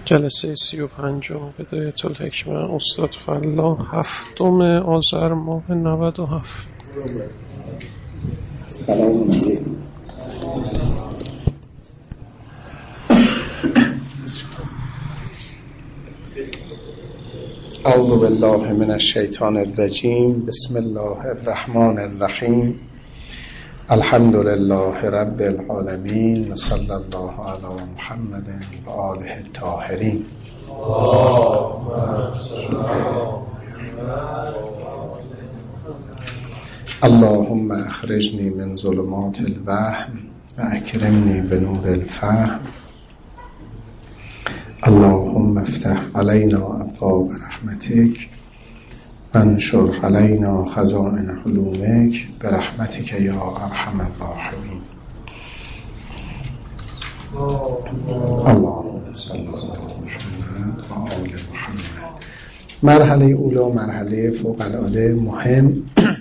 جلسه 35 بدایت الحکمه استاد فلاح 7 آذر ماه 97. سلام علیکم. اعوذ بالله من الشیطان الرجیم. بسم الله الرحمن الرحیم. الحمد لله رب العالمین و صلی الله علی محمد و آله الطاهرین. اللهم اخرجنی من ظلمات الوهم و اکرمنی بنور الفهم. اللهم افتح علینا ابواب رحمتک و انشر علینا خزائن حلومک برحمتک یا ارحم الراحمین. اللهم صل علی محمد و آل محمد. مرحله اولا مرحله فوق العاده مهم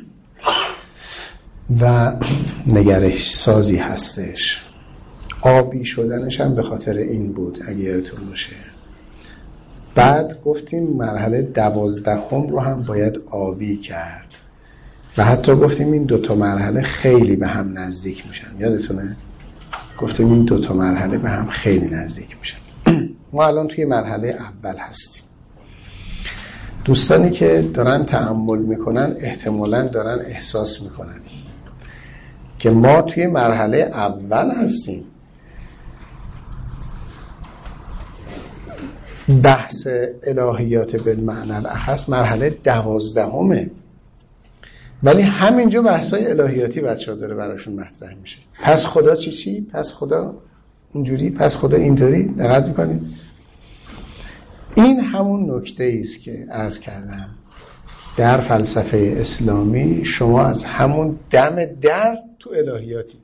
و نگرش سازی هستش. آبی شدنش هم به خاطر این بود اگه یادتون باشه. بعد گفتیم مرحله 12 رو هم باید آبی کرد و حتی گفتیم این دوتا مرحله خیلی به هم نزدیک میشن. یادتونه؟ گفتیم این دوتا مرحله به هم خیلی نزدیک میشن. ما الان توی مرحله اول هستیم. دوستانی که دارن تأمل میکنن احتمالاً دارن احساس میکنن که ما توی مرحله اول هستیم. بحث الهیات بالمعنی الاخص مرحله 12 ولی همینجا بحثای الهیاتی بچه‌ها داره براشون مطرح میشه. پس خدا چی؟ پس خدا اینجوری، پس خدا اینطوری. دقت میکنید؟ این همون نکته است که عرض کردم در فلسفه اسلامی شما از همون دم در تو الهیاتی،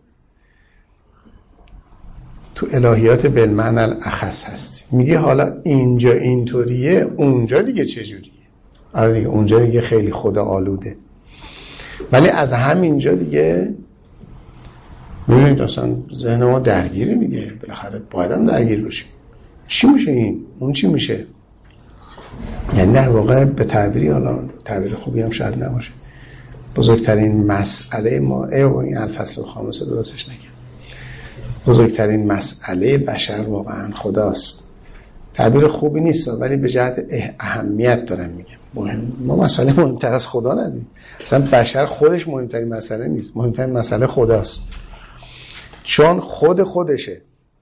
تو الهیات بالمعنی الاخص هستی. میگه حالا اینجا اینطوریه، اونجا دیگه چجوریه؟ آره دیگه اونجا دیگه خیلی خدا آلوده. ولی از همینجا دیگه میبینید اصلا ذهن ما درگیره دیگه. بالاخره باید هم درگیر بشیم. چی میشه این؟ اون چی میشه؟ یعنی در واقع به تعبیری، حالا تعبیر خوبی هم شاید نباشه، بزرگترین مسئله ما این الفصل الخامس درستش نگم، بزرگترین مسئله بشر واقعا خداست. تعبیر خوبی نیست ولی به جهت اهمیت دارم میگم. ما مسئله مهمتر از خدا نداریم. اصلا بشر خودش مهمترین مسئله نیست، مهمترین مسئله خداست. چون خودشه،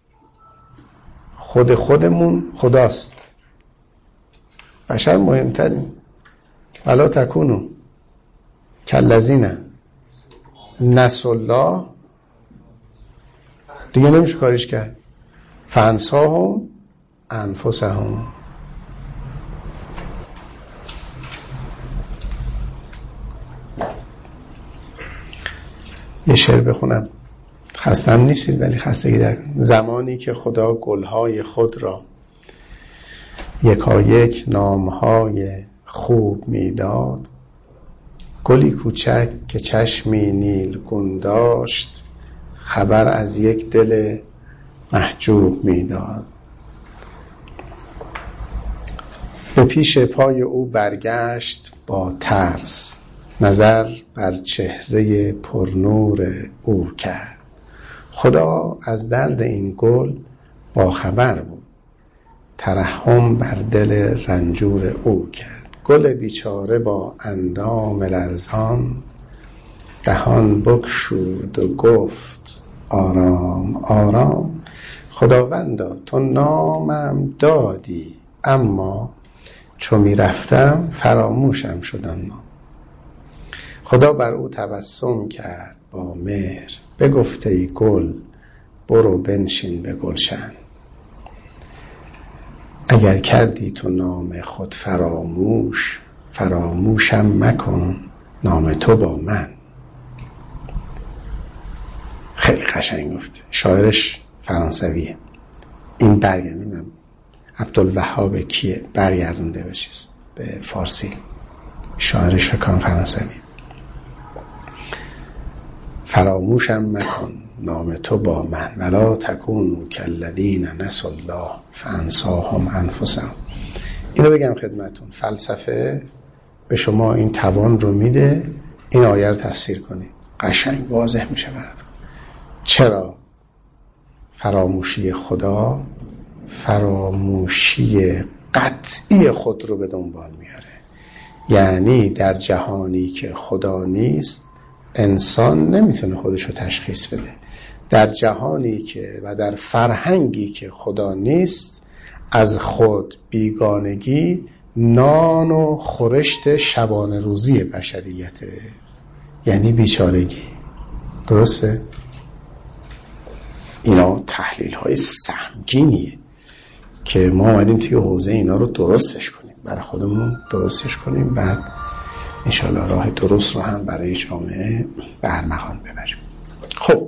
خودمون خداست. بشر مهمترین. ولا تکونو کالذین نسوا الله، دیگه نمیشه کاریش کرد، فانساهم انفسهم. یه شعر بخونم، خستم نیستید ولی خستگی در زمانی که خدا گلهای خود را یکایک نامهای خوب میداد، گلی کوچک که چشمی نیلگون داشت، خبر از یک دل محجوب میداد. به پیش پای او برگشت با ترس، نظر بر چهره پرنور او کرد. خدا از درد این گل با خبر بود، ترحم بر دل رنجور او کرد. گل بیچاره با اندام لرزان، دهان بگشود و گفت آرام آرام. خداوندا تو نامم دادی، اما چو می رفتم فراموشم شد اما. خدا بر او تبسم کرد با مهر، بگفت ای گل برو بنشین به گلشن. اگر کردی تو نام خود فراموش، فراموشم مکن نام تو با من. خیلی قشنگ گفت. شاعرش فرانسویه. این برگردونم عبدالوهاب کیه برگردونده بشیز به فارسی. شاعرش فکرم فرانسویه. فراموشم مکن نام تو با من ولا تکونوا کالذین نسوا الله فانساهم انفسهم. اینو بگم خدمتون، فلسفه به شما این توان رو میده این آیه رو تفسیر کنید، قشنگ واضح میشه براتون چرا فراموشی خدا فراموشی قطعی خود رو به دنبال میاره. یعنی در جهانی که خدا نیست انسان نمیتونه خودش رو تشخیص بده. در جهانی که و در فرهنگی که خدا نیست از خود بیگانگی نان و خورشت شبانه روزی بشریته، یعنی بیچارگی. درسته؟ اینا تحلیل های سهمگینیه که ما اومدیم توی حوزه اینا رو درستش کنیم، برای خودمون درستش کنیم، بعد انشاءالله راه درست رو هم برای جامعه به ارمغان ببریم. خب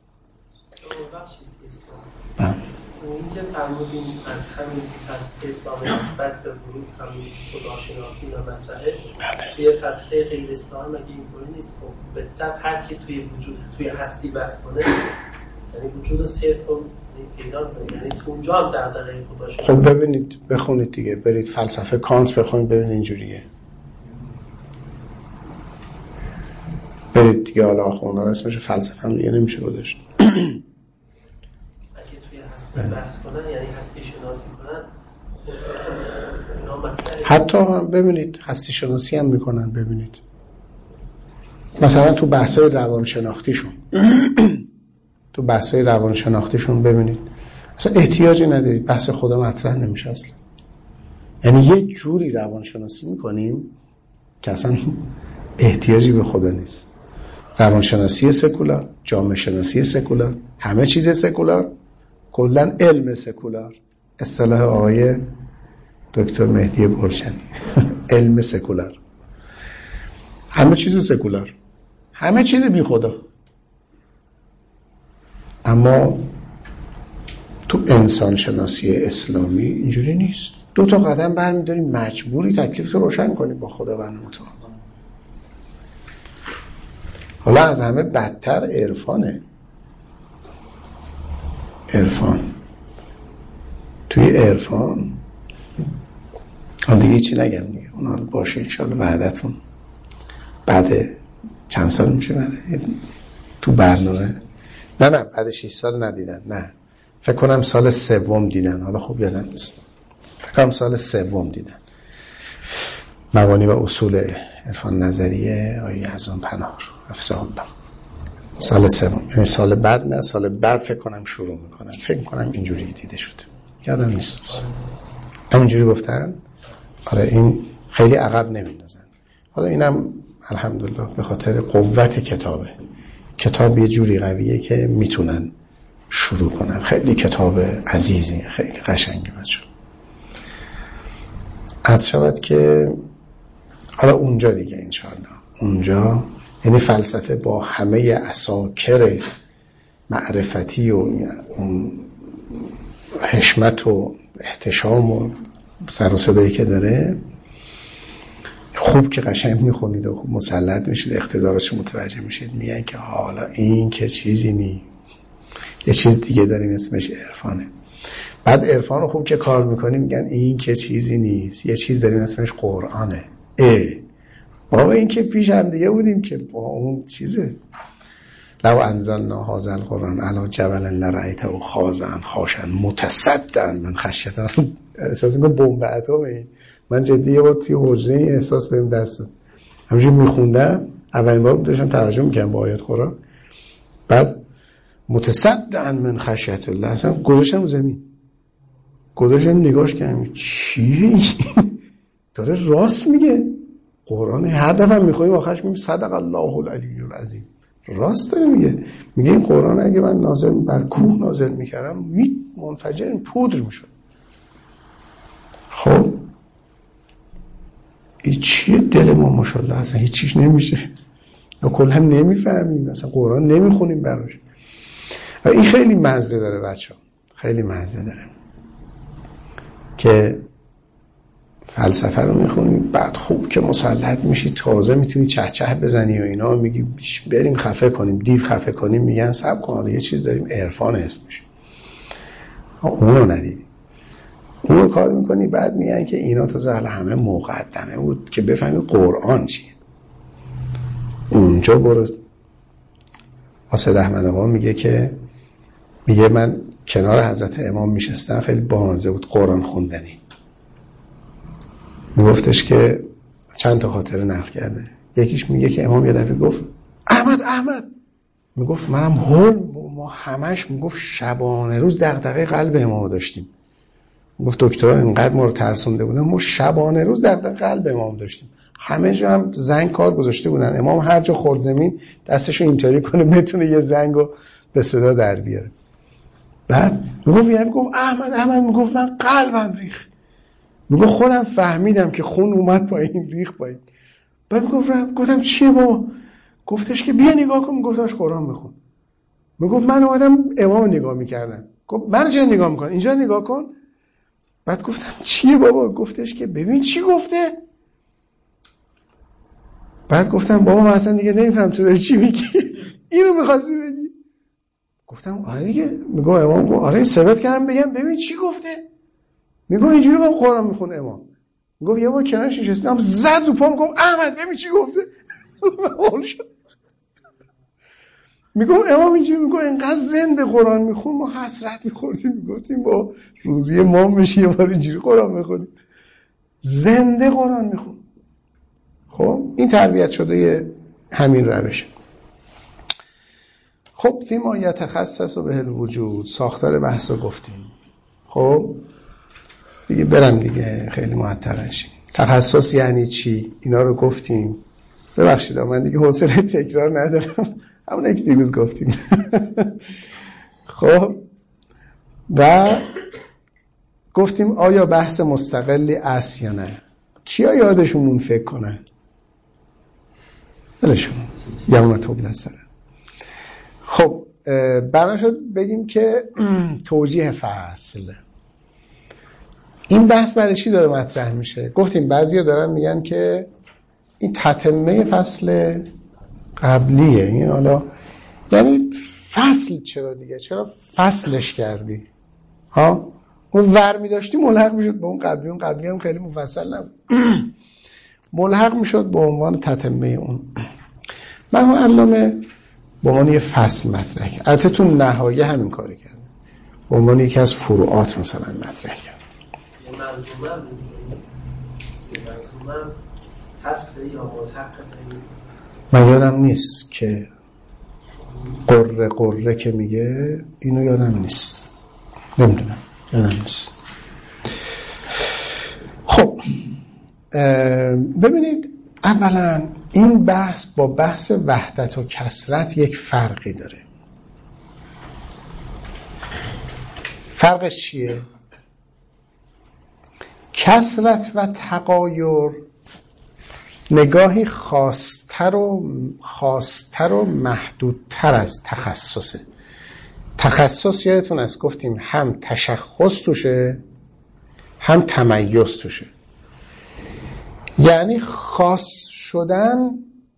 این که فرمودیم از همین فلسفه اسلام نسبت به ورود همین خداشناسی و مطرحه توی فلسفه غیر اسلام مگه اینطوری نیست؟ خب به طب هر کی توی وجود توی هستی بحث کنه یعنی وجود صرف رو پیدا کنه، یعنی تو اونجا هم در غیر خداشناسی. خب ببینید بخونید دیگه، برید فلسفه کانت بخونید ببینید اینجوریه. برید دیگه، حالا آخونا رو اسمش فلسفه هم دیگه نمیشه گذاشت. بحث کنن یعنی هستی شناسی کنن. حتی ببینید هستی شناسی هم میکنن. ببینید مثلا تو بحثای روانشناختیشون ببینید اصلا احتیاجی ندارید، بحث خدا مطرح نمیشه اصلا. یعنی یه جوری روانشناسی میکنیم که اصلا احتیاجی به خدا نیست. روانشناسی سکولار، جامعه شناسی سکولار، همه چیز سکولار، کلن علم سکولار، اصطلاح آقای دکتر مهدی برچنی علم سکولار، همه چیز سکولار، همه چیز بی خدا. اما تو انسان شناسی اسلامی اینجوری نیست. 2 قدم برمی‌داریم مجبوری تکلیف رو روشن کنی با خداوند متعال. حالا از همه بدتر عرفانه. عرفان توی عرفان اون دیگه چی نگم دیگه، اونا رو باشه انشالله بعدتون بعد چند سال میشه بعد تو برنامه نه بعد 6 سال ندیدن، نه فکر کنم سال 3 دیدن، حالا خوب یادم نیست، فکر کنم سال 3 دیدن مبانی و اصول عرفان نظریه آقای اعظم پناه حفظه الله. سال 3 یعنی سال بعد نه، سال بعد فکر کنم شروع میکنن، فکر کنم اینجوری دیده شده، یادم نیست همونجوری گفتن. آره این خیلی عقب نمیندازن. حالا اینم الحمدلله به خاطر قوت کتابه، کتاب یه جوری قویه که میتونن شروع کنن. خیلی کتاب عزیزی، خیلی قشنگی بچه. از شود که حالا اونجا دیگه انشاءالله اونجا یعنی فلسفه با همه عساکر معرفتی و حشمت و احتشام و سر و صدایی که داره، خوب که قشنگ میخونید و خوب مسلط میشید، اقتدارش متوجه میشید، میگن که حالا این که چیزی نی، یه چیز دیگه داریم اسمش عرفانه. بعد عرفان رو خوب که کار میکنیم میگن این که چیزی نیست، یه چیز داریم اسمش قرآنه. بابا این که پیش هم دیگه بودیم که با اون چیزه. لو انزلنا هذا القرآن علی جبل لرأیته خاشعا متصدعا من خشیت الله. احساس میکنم بمب اتمی. من جدی یه بار توی حجره احساس بهم دست داد، همینجوری میخوندم اولین بار داشتم ترجمه میکردم با آیات قرآن، بعد متصدعا من خشیت الله اصلا گذاشتم زمین، گذاشتم نگاش کردم چیه داره راست میگه. قرآن هر دفعه میخونیم آخرش میگیم صدق الله العلی العظیم، راست داره میگه این قرآن اگه من نازل بر کوه نازل میکردم منفجر پودر میشد. خب این چیه دل ما ماشاءالله اصلا هیچ چیز نمیشه، ما کلا نمیفهمیم، اصلا قرآن نمیخونیم براش. این خیلی مزه داره بچه‌ها، خیلی مزه داره که فلسفه رو میخونی، بعد خوب که مسلط میشی، تازه میتونی چهچه بزنی و اینا، میگی بریم خفه کنیم، دیو خفه کنیم، میگن صبر کن یه چیز داریم عرفان اسمش، اونو ندیدی، اونو کار میکنی، بعد میگن که اینا تازه همه مقدمه بود که بفهمی قرآن چیه. اونجا برو. حاسد احمد آقا میگه من کنار حضرت امام میشستم، خیلی بامزه بود قرآن خوندنی. میگفتش که چند تا خاطره نقل کرده، یکیش میگه که امام یه دفعه گفت احمد، میگفت منم ما همش میگفت شبانه روز دغدغه قلب امام داشتیم. میگفت دکترها اینقدر ما رو ترسونده بودن، ما شبانه روز دغدغه قلب امام داشتیم، همه جا هم زنگ کار گذاشته بودن، امام هر جا خورد زمین دستشو اینطوری کنه بتونه یه زنگو به صدا در بیاره. بعد میگفت احمد میگفت من قلبم ریخت، میگفت خودم فهمیدم که خون اومد پایین، ریخت پایین. بعد گفتم چیه بابا؟ گفتش که بیا نگاه کن. میگفتاش قرآن میخون. میگفت من اومدم امام نگاه میکردم. گفت من چرا نگاه میکنم؟ اینجا نگاه کن. بعد گفتم چیه بابا؟ گفتش که ببین چی گفته. بعد گفتم بابا من اصلا دیگه نمیفهم تو داری چی میگی. اینو می‌خواستی بگی؟ گفتم آره دیگه. میگه امام گفت آره صدات کردم بگم ببین چی گفته. میگه اینجوری با قرآن میخونه امام. میگه یه بار کنارش نشستم زد رو پام گفت احمد ببین چی گفته. میگه امام اینجوری میگه اینقدر زنده قرآن میخون ما حسرت میخوردیم، میگفتیم با روزی ما میشه یه بار اینجوری قرآن میخونیم. زنده قرآن میخون. خب این تربیت شده همین روش. خب فیما یتخصص به الوجود، ساختار بحث رو گفتیم. خب دیگه برم دیگه خیلی معطل نشیم. تخصص یعنی چی؟ اینا رو گفتیم. ببخشید من دیگه حوصله تکرار ندارم، همون که دیروز گفتیم. خب و گفتیم آیا بحث مستقلی است یا نه؟ کیا یادشون فکر کنن؟ بلشون یوم تبلی سر. خب بنا شد بگیم که توجیه فصل، این بحث برای چی داره مطرح میشه؟ گفتیم بعضیا دارن میگن که این تتمه فصل قبلیه. این حالا یعنی فصل چرا دیگه؟ چرا فصلش کردی؟ ها اون ور می‌داشتی ملحق میشد به اون قبلی، اون قبلی هم خیلی مفصل نبود. ملحق میشد به عنوان تتمه اون. من علامه به عنوان یه فصل مطرح کرد. البته تو نهایه همین کاری کرد، به عنوان یکی از فروعات مثلا مطرح کرد. منظومه فصل یا ملحق من یادم نیست که قره که میگه، اینو یادم نیست، نمیدونم، یادم نیست. خب ببینید اولا این بحث با بحث وحدت و کثرت یک فرقی داره. فرقش چیه؟ کثرت و تغایر نگاهی خاصتر و محدودتر از تخصصه. تخصص یادتون از گفتیم هم تشخص توشه هم تمیز توشه. یعنی خاص شدن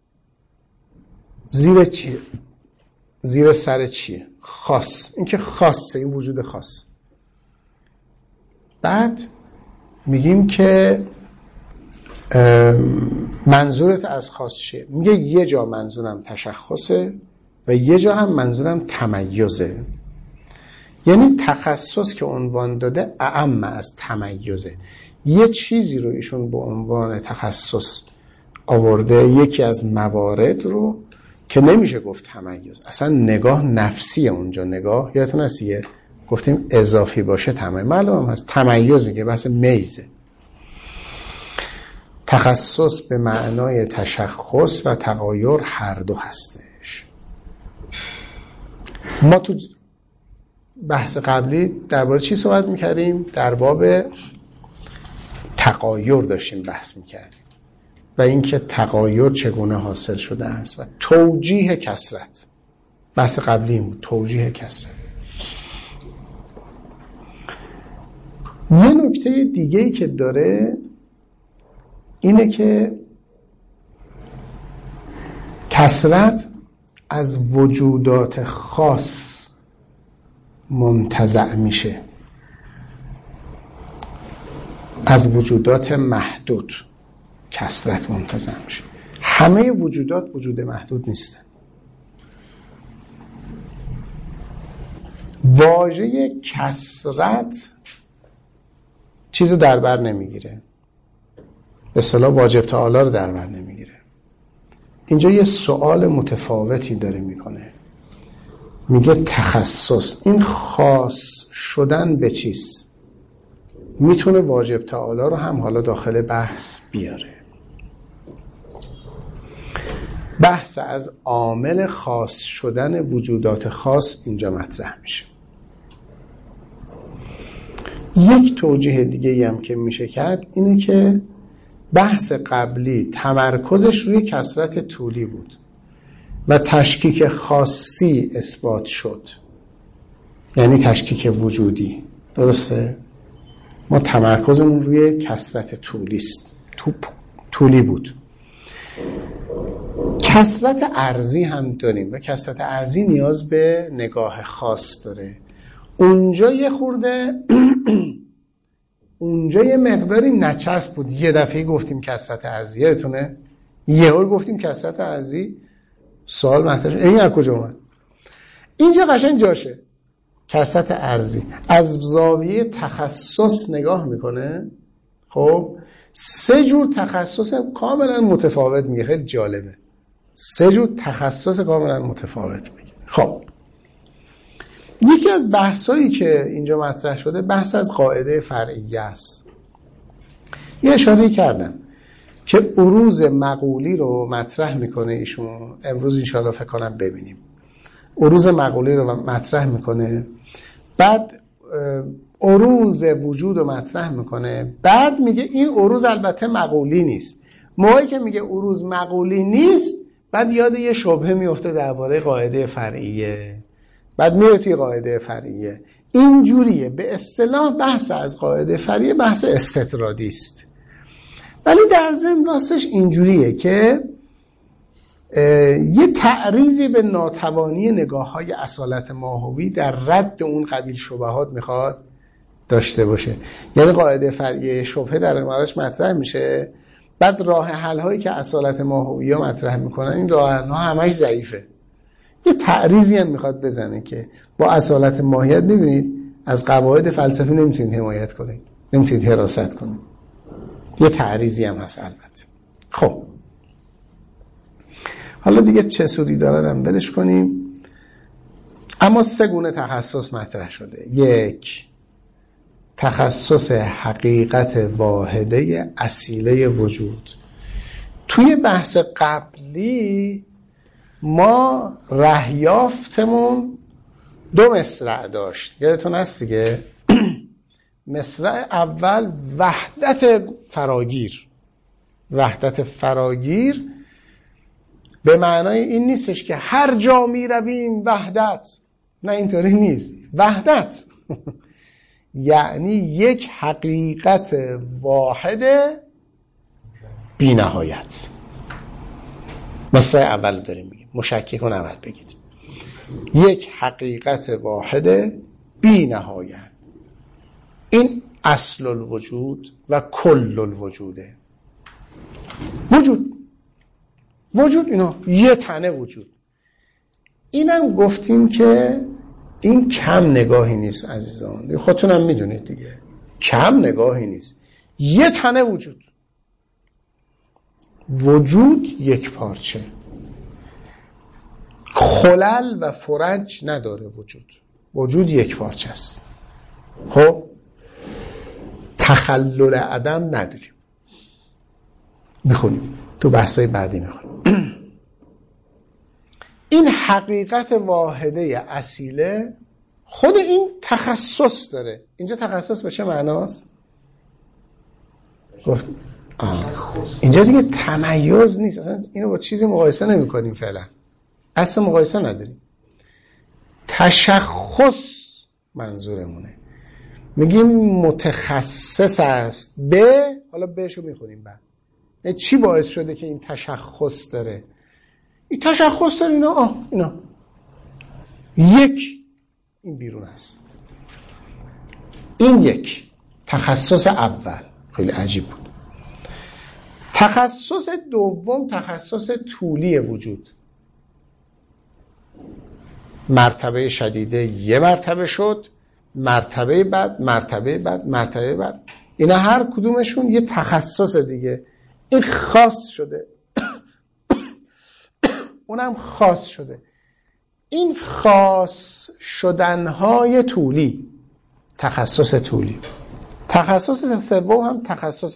زیر چیه؟ زیر سر چیه؟ خاص. این که خاصه، این وجود خاص. بعد میگیم که منظورت از خاص چیه؟ میگه یه جا منظورم تشخصه و یه جا هم منظورم تمیزه. یعنی تخصص که عنوان داده اعم از تمیزه. یه چیزی رو ایشون به عنوان تخصص آورده، یکی از موارد رو که نمیشه گفت تمیز، اصلا نگاه نفسیه اونجا. نگاه یادتون هستیه گفتیم اضافی باشه تمیز، معلوم هست تمیزه که بحث میزه. تخصص به معنای تشخص و تغایر هر دو هستش. ما تو بحث قبلی درباره چی صحبت میکردیم؟ در باب تغایر داشتیم بحث میکردیم و اینکه تغایر چگونه حاصل شده است و توجیه کثرت. بحث قبلی بود توجیه کثرت. یه نکته دیگه‌ای که داره اینه که کثرت از وجودات خاص منتزع میشه، از وجودات محدود کثرت منتزع میشه. همه وجودات وجود محدود نیستن. واژه کثرت چیزو در بر نمیگیره، به اصطلاح واجب تعالی رو در بر نمیگیره. اینجا یه سوال متفاوتی داره میکنه، میگه تخصص، این خاص شدن به چیست؟ میتونه واجب تعالی رو هم حالا داخل بحث بیاره. بحث از عامل خاص شدن وجودات خاص اینجا مطرح میشه. یک توجیه دیگه هم که میشه کرد اینه که بحث قبلی تمرکزش روی کثرت طولی بود و تشکیک خاصی اثبات شد، یعنی تشکیک وجودی. درسته؟ ما تمرکزمون روی کثرت طولی بود. کثرت ارضی هم داریم و کثرت ارضی نیاز به نگاه خاص داره. اونجا یه خورده اونجا یه مقداری نچسب بود. یه دفعه گفتیم کثرت ارضی، یادتونه؟ یهو گفتیم کثرت ارضی، سوال مطرح شد این از کجا اومد؟ اینجا قشنگ جاشه. کثرت ارضی از زاویه تخصص نگاه میکنه. خب 3 جور تخصص کاملا متفاوت میگه. خیلی جالبه، 3 جور تخصص کاملا متفاوت میگه. خب یکی از بحثایی که اینجا مطرح شده بحث از قاعده فرعیه است. یه اشاره کردم که عروض مقولی رو مطرح میکنه ایشون. امروز انشاءالله فکر کنم ببینیم. عروض مقولی رو مطرح میکنه، بعد عروض وجود رو مطرح میکنه، بعد میگه این عروض البته مقولی نیست. موقعی که میگه عروض مقولی نیست، بعد یاد یه شبهه میفته درباره قاعده فرعیه، بعد میره توی قاعده فرعیه. این جوریه. به اصطلاح بحث از قاعده فرعیه بحث استطرادی است، ولی در ضمن راستش اینجوریه که یه تعریضی به ناتوانی نگاه‌های اصالت ماهوی در رد اون قبیل شبهات میخواد داشته باشه. یعنی قاعده فرعیه شبهه در مراش مطرح میشه، بعد راه حل هایی که اصالت ماهوی ها مطرح میکنن این راه حل ها همش ضعیفه. یه تعریضی هم میخواد بزنه که با اصالت ماهیت ببینید از قواعد فلسفی نمیتونید حمایت کنید، نمیتونید حراست کنید. یه تعریضی هم هست البته. خب حالا دیگه چه سودی دارم بلش کنیم. اما 3 گونه تخصص مطرح شده. 1 تخصص حقیقت واحده اصیله وجود. توی بحث قبلی ما رهیافتمون 2 مصرع داشت، یادتون هست دیگه؟ مصرع اول وحدت فراگیر. وحدت فراگیر به معنای این نیستش که هر جا می رویم وحدت، نه اینطوری نیست. وحدت یعنی یک حقیقت واحد بی نهایت. مثلا اول داریم میگیم، مشککون اول بگید. یک حقیقت واحد بی نهایت. این اصل الوجود و کل الوجوده. وجود اینا یه تنه وجود. اینم گفتیم که این کم نگاهی نیست عزیزان، خودتونم میدونید دیگه، کم نگاهی نیست. یه تنه وجود یک پارچه، خلل و فرج نداره. وجود یک پارچه است. خب تخلل عدم نداریم. میخونیم تو بحثای بعدی میخونیم. این حقیقت واحده اصیله خود این تخصص داره. اینجا تخصص به چه معناست؟ گفت اینجا دیگه تمیز نیست، اصلا اینو با چیزی مقایسه نمی کنیم. فعلا اصلا مقایسه نداریم. تشخص منظورمونه. میگیم متخصص است به، حالا بهشو میخونیم بعد، چی باعث شده که این تشخص داره؟ این تشخص داره اینا یک، این بیرون است. این یک تخصص اول خیلی عجیب بود. تخصص دوم تخصص طولی وجود. مرتبه شدیده یه مرتبه شد، مرتبه بعد اینا هر کدومشون یه تخصص دیگه. این خاص شده اونم خاص شده. این خاص شدنهای طولی تخصص طولی. تخصص سوم هم تخصص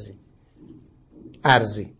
ارزی.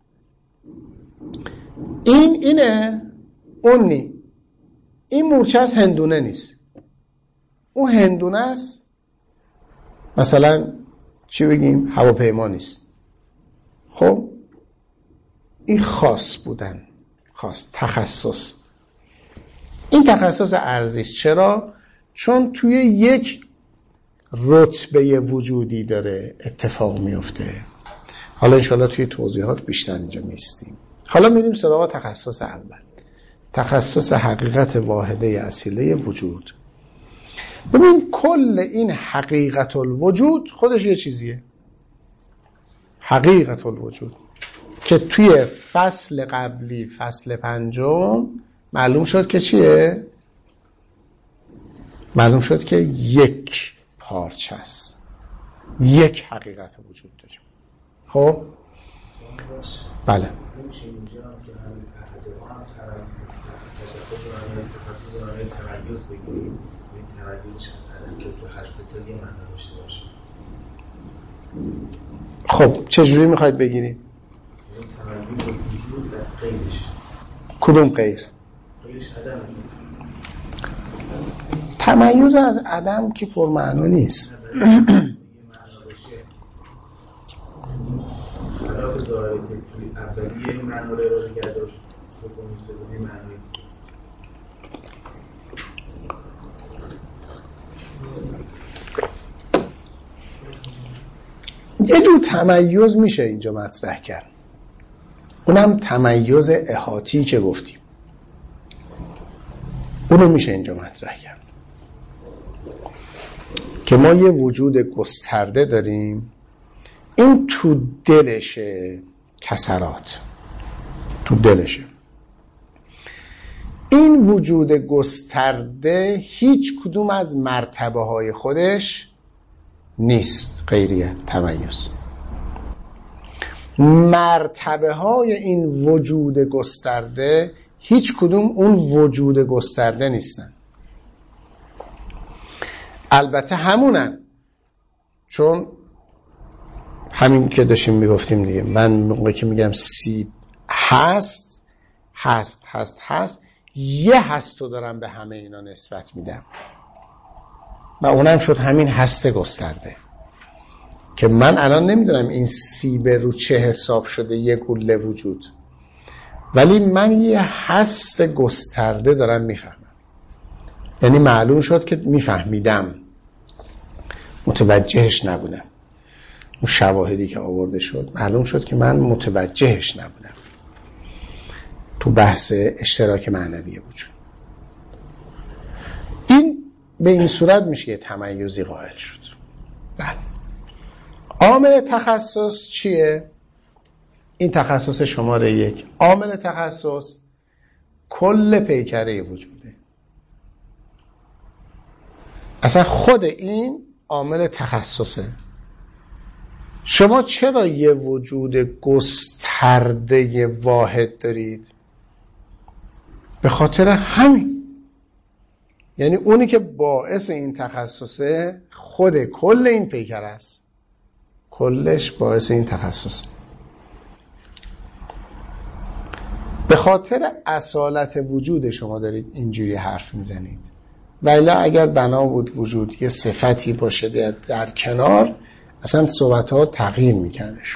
اینه اون نی. این مورچه از هندونه نیست، اون هندونه است. مثلا چی بگیم؟ هواپیما نیست. خب این خاص بودن، خاص تخصص. این تخصص ارزیست. چرا؟ چون توی یک رتبه وجودی داره اتفاق میفته. حالا انشاءالله توی توضیحات بیشتر اینجا میستیم. حالا میریم سراغ تخصص اول، تخصص حقیقت واحده اصیله وجود. ببین کل این حقیقت الوجود خودش یه چیزیه، حقیقت الوجود، که توی فصل قبلی، فصل 5 معلوم شد که چیه؟ معلوم شد که یک پارچه است، یک حقیقت وجود داریم. خب بله خب چجوری میخواید بگیرید؟ کدوم غیر؟ تمایز از عدم که پرمعنی نیست. یه جور تمایز میشه اینجا مطرح کرد، اونم تمایز احاطی که گفتیم، اونو میشه اینجا مطرح کرد که ما یه وجود گسترده داریم. این تو دلشه، کسرات تو دلشه. این وجود گسترده هیچ کدوم از مرتبه های خودش نیست، غیریت، تمایز. مرتبه های این وجود گسترده هیچ کدوم اون وجود گسترده نیستن. البته همونن، چون همین که داشتیم میگفتیم دیگه، من موقعی که میگم سیب هست یه هستو دارم به همه اینا نسبت میدم و اونم شد همین هست گسترده، که من الان نمیدونم این سیب رو چه حساب شده یه گله وجود، ولی من یه هست گسترده دارم میفهمم. یعنی معلوم شد که میفهمیدم، متوجهش نبودم. اون شواهدی که آورده شد معلوم شد که من متوجهش نبودم تو بحث اشتراک معنوی وجود. این به این صورت میشه که تمایزی قائل شد. بله. عامل تخصص چیه؟ این تخصص شماره 1. عامل تخصص کل پیکره وجوده. اصلا خود این عامل تخصصه. شما چرا یه وجود گسترده واحد دارید؟ به خاطر همین. یعنی اونی که باعث این تخصصه خود کل این پیکره است، کلش باعث این تخصصه. به خاطر اصالت وجود شما دارید اینجوری حرف میزنید، ولی اگر بنا بود وجود یه صفتی باشه در کنار، اصلا صحبت ها تغییر میکردش.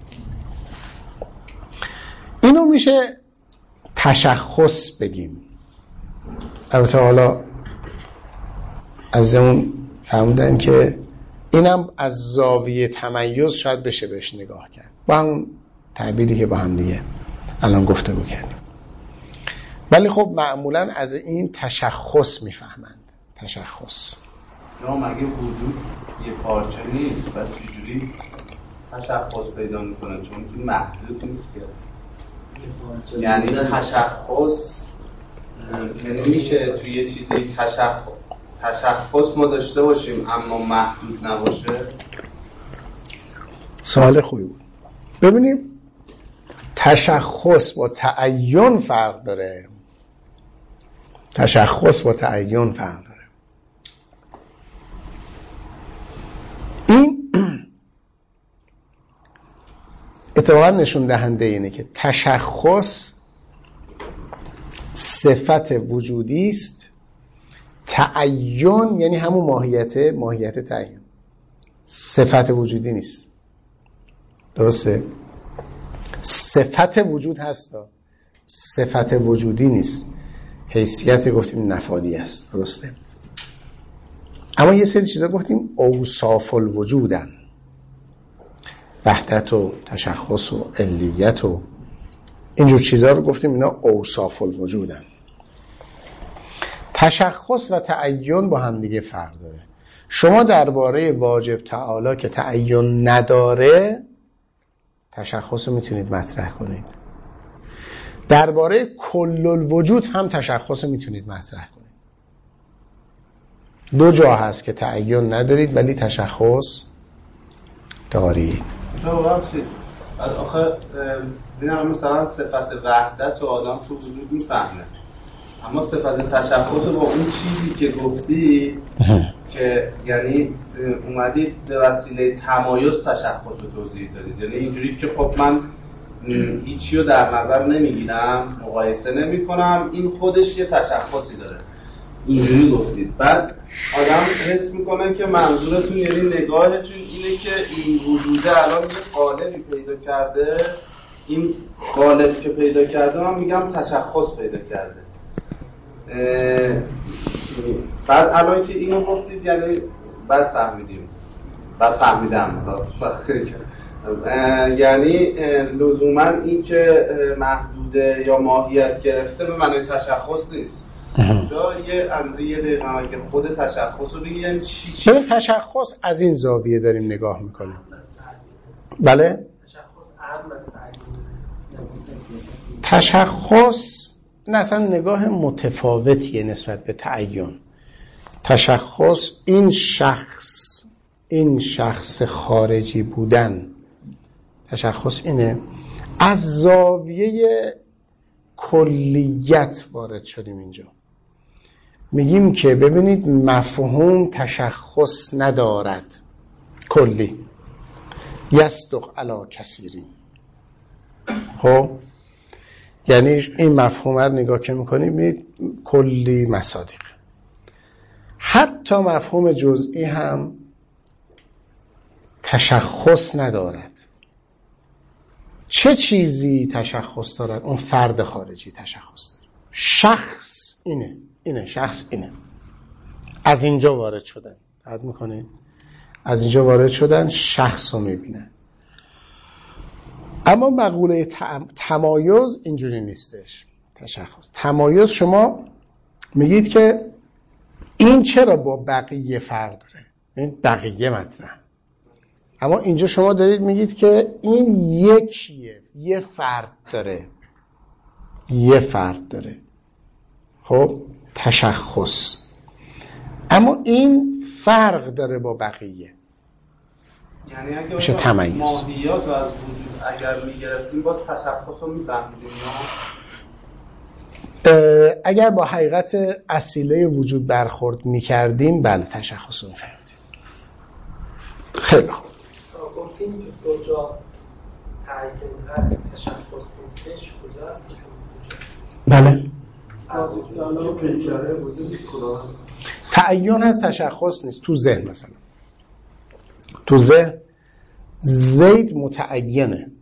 اینو میشه تشخص بگیم. البته حالا از اون فهمیدن که اینم از زاویه تمایز شاید بشه بهش نگاه کرد. با همون تعبیری که با هم دیگه الان گفتگو کردیم. ولی خب معمولا از این تشخص میفهمند. تشخص نه مگه وجود یه پارچه نیست و چجوری تشخص پیدا میکنه؟ چون که محدود نیست که یعنی تشخص یعنی میشه توی یه چیزی تشخص ما داشته باشیم اما محدود نباشه. سوال خوبی بود. ببینیم تشخص با تعین فرق داره. تشخص با تعین فرق داره. این اتفاقا نشون دهنده اینه که تشخص صفت وجودی است، تعین یعنی همون ماهیت تعین، صفت وجودی نیست. درسته؟ صفت وجود هست، صفت وجودی نیست. حیثیت گفتیم نفادی است. درسته؟ اما یه سری چیزا گفتیم اوصاف الوجودن، وحدت و تشخص و علیت و اینجور چیزا رو گفتیم اینا اوصاف الوجودن. تشخص و تعین با هم دیگه فرق داره. شما درباره واجب تعالی که تعین نداره تشخص رو میتونید مطرح کنید. درباره کل الوجود هم تشخص رو میتونید مطرح کنید. دو جا هست که تعین ندارید ولی تشخص دارید. بعد آخه ببینم مثلا صفت وحدت و آدم تو وجود میفهمه، اما صفت تشخص با اون چیزی که گفتی که یعنی اومدید به وسیله تمایز تشخص رو توضیح دادید، یعنی اینجوری که خب من هیچی رو در نظر نمیگیرم، مقایسه نمی کنم، این خودش یه تشخصی داره، اینجوری گفتید. بعد آدم حس میکنه که منظورتون یعنی نگاهتون اینه که این وجوده الان یه قالبی پیدا کرده، این قالب که پیدا کرده من میگم تشخص پیدا کرده. بعد الان که اینو گفتید یعنی بعد فهمیدم یعنی لزوما این که محدوده یا ماهیت گرفته به معنی تشخص نیست. جا یه دقیقه که خود تشخص رو بگی یعنی چی؟ ببین تشخص از این زاویه داریم نگاه میکنیم. بله؟ تشخص این اصلا نگاه متفاوتیه نسبت به تعین. تشخص این شخص خارجی بودن، تشخص اینه. از زاویه کلیت وارد شدیم اینجا. میگیم که ببینید مفهوم تشخص ندارد، کلی یصدق علی کثیری. خب یعنی این مفهوم رو نگاه که میکنیم ببینید کلی مصادیق. حتی مفهوم جزئی هم تشخص ندارد. چه چیزی تشخص دارد؟ اون فرد خارجی تشخص دارد. شخص اینه شخص اینه. از اینجا وارد شدن، دقت میکنید؟ از اینجا وارد شدن شخص رو میبینن. اما مقوله تمایز اینجوری نیستش. تشخص تمایز شما میگید که این چرا با بقیه فرق داره، این بقیه مطرح. اما اینجا شما دارید میگید که این یکیه، یه فرد داره. خب تشخص. اما این فرق داره با بقیه. یعنی اگه ماهیات رو از وجود اگر میگرفتیم باز تشخص رو میفهمیدیم یا؟ اگر با حقیقت اصیله وجود برخورد میکردیم بله تشخص رو میفهمیدیم. خیلی خوب. گفتیم که کجا تعیین هست تشخص نیستش، کجا هست؟ بله تعیین هست تشخص نیست. تو ذهن مثلا، تو ذهن زید متعینه،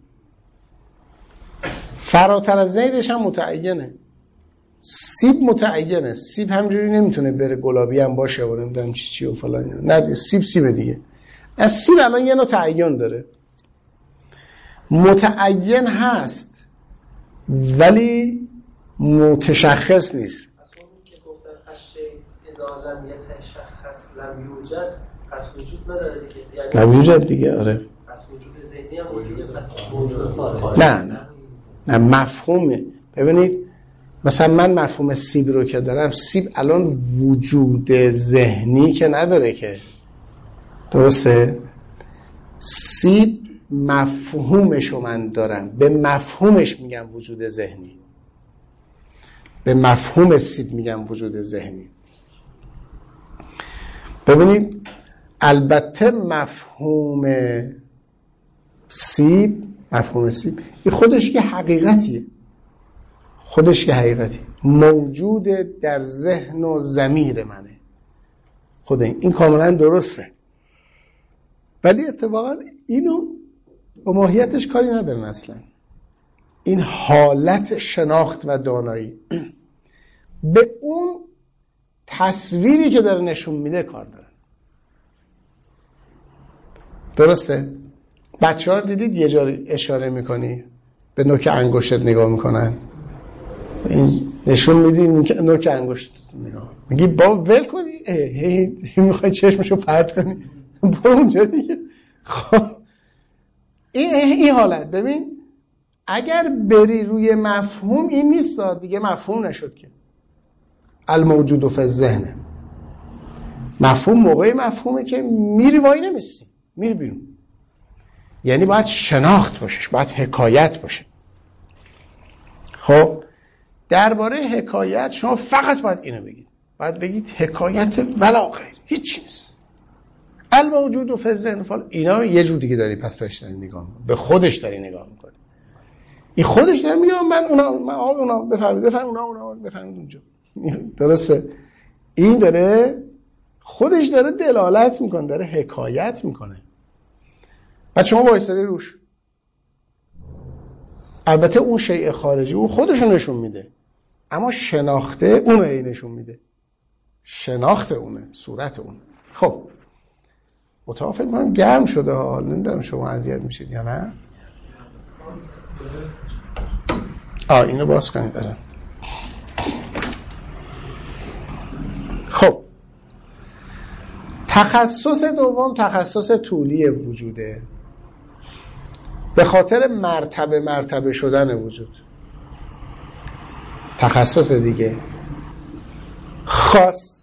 فراتر از زیدش هم متعینه. سیب متعینه، سیب همجوری نمیتونه بره گلابی هم باشه و نمیدونم چی و فلان. نه سیب دیگه. از سیب الان یه نوع تعین داره. متعین هست ولی متشخص نیست. پس اون که گفتن الشیء اذا لم یتشخص لم یوجد، پس وجود نداره دیگه. لم یوجد دیگه. آره. پس وجود ذهنی هم موجوده، پس موجود خارجی. نه مفهومه. ببینید مثلا من مفهوم سیب رو که دارم، سیب الان وجود ذهنی که نداره که، درسته؟ سیب مفهومشو من دارم، به مفهومش میگم وجود ذهنی، به مفهوم سیب میگم وجود ذهنی. ببینید البته مفهوم سیب این خودش یه حقیقتیه، خودش یه حقیقتی موجود در ذهن و ضمیر منه، خود این کاملا درسته، ولی اتفاقا اینو با ماهیتش کاری ندارن اصلا. این حالت شناخت و دانایی به اون تصویری که داره نشون میده کار داره. درسته؟ بچه ها دیدید یه جا اشاره میکنی به نوک انگشتت نگاه میکنن، این نشون میدی نوک انگشتت نگاه میگی با ول کنی، میخوای چشمشو پرت کنی برو اونجا دیگه. خب این حالت ببین اگر بری روی مفهوم این نیست دیگه، مفهوم نشد که الموجود فی الذهن. مفهوم موقعی مفهومه که میری وای نمیستی، میری بیرون، یعنی باید شناخت باشه، باید حکایت باشه. خب درباره حکایت شما فقط باید اینو بگید، باید بگید حکایت ولا غیر، هیچ نیست. الموجود فی الذهن فال اینا یه جور دیگه داری پس بهش داری نگاه می‌کنی، به خودش داری نگاه می‌کنی. این خودش داره میگه من اونا بفرمایید اونا بفرمایید اونجا. درسته؟ این داره خودش داره دلالت میکنه، داره حکایت میکنه. بعد شما وایسادی روش. البته اون شیء خارجی اون خودشون نشون میده، اما شناخته اون رو نشون میده، شناخت اونه، صورت اونه. خب اتاق فکر کنم گرم شده ها، نمیدونم شما اذیت میشید یا نه. اینو باز کنید برام. خب تخصص دوم تخصص طولی وجوده، به خاطر مرتبه شدن وجود. تخصص دیگه خاص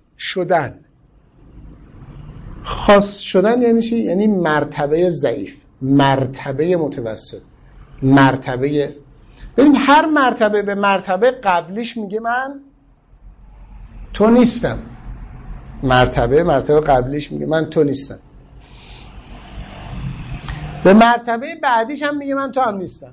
شدن یعنی چی؟ یعنی مرتبه ضعیف، مرتبه متوسط، مرتبه. ببین هر مرتبه به مرتبه قبلیش میگه من تو نیستم، مرتبه قبلیش میگه من تو نیستم، به مرتبه بعدیش هم میگه من تو هم نیستم.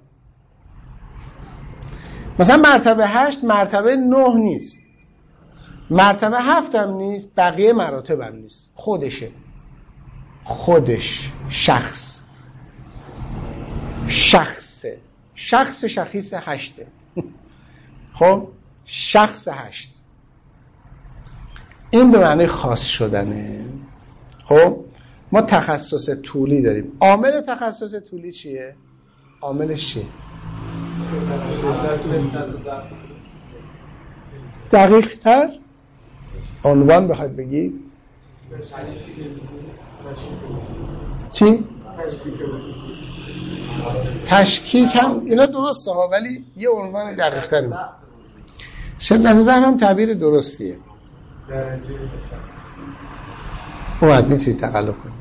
مثلا مرتبه 8 مرتبه 9 نیست، مرتبه 7 هم نیست، بقیه مراتب هم نیست، خودش شخص شخیص 8. خب شخص 8 این به معنی خاص شدنه. خب ما تخصص طولی داریم. عامل تخصص طولی چیه؟ عاملش چیه؟ دقیق تر عنوان بخواد بگی چی؟ تشکیک هم اینا درسته ها، ولی یه عنوان دقیق تر میگه. شدت ضعف هم تعبیر درستیه. اومد میتونی تقلب کنی.